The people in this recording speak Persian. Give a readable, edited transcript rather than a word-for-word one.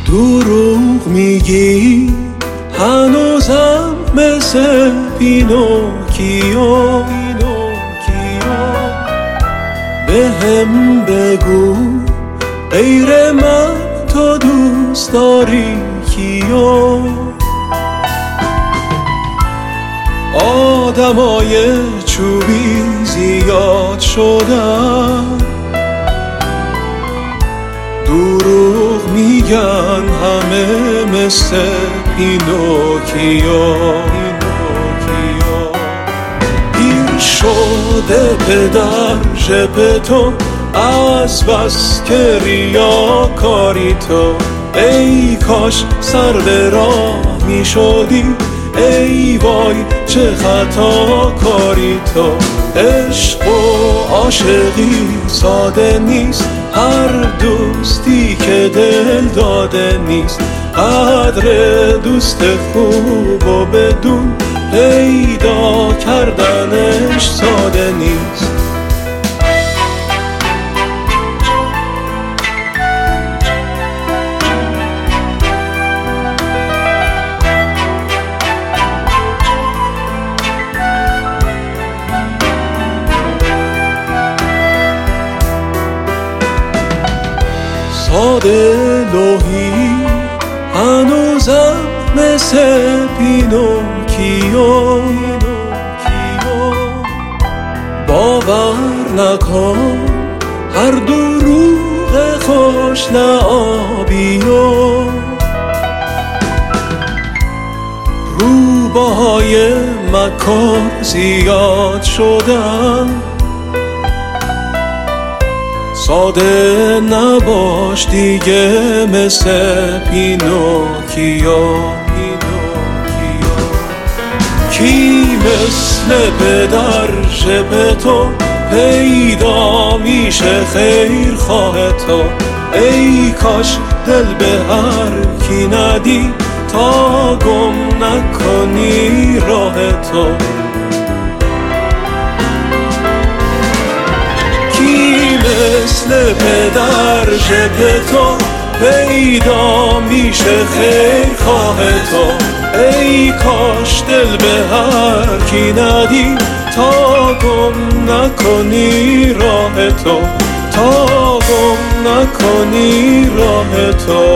دروغ میگی هنوزم مثل پینوکیو، به هم بگو غیر من تو دوست داری کیو؟ آدمای چوبی زیاد شدن، دروغ میگن همه مثل پینوکیو. پیر شده پدر ژپتو از بس که ریاکاری تو. ای کاش سر به راه میشدی، ای وای چه خطا کاری تو. عشق و عاشقی ساده نیست، هر دوستی که دل داده نیست. قدر دوست خوب و بدون پیدا کردنش ساده نیست. ساده لوحی هنوزم مثل پینوکیو. باور نکن هر دروغ خوش لعابیو. روباهای مکار زیاد شدن، ساده نباش دیگه مثل پینوکیو. کی مثل پدر ژپتو پیدا میشه خیر خواه تو. ای کاش دل به هر کی ندی تا گم نکنی راه تو. مثل پدر ژپتو پیدا میشه خیر خواه تو. ای کاش دل به هر کی ندی تا گم نکنی راه تو، تا گم نکنی راه تو.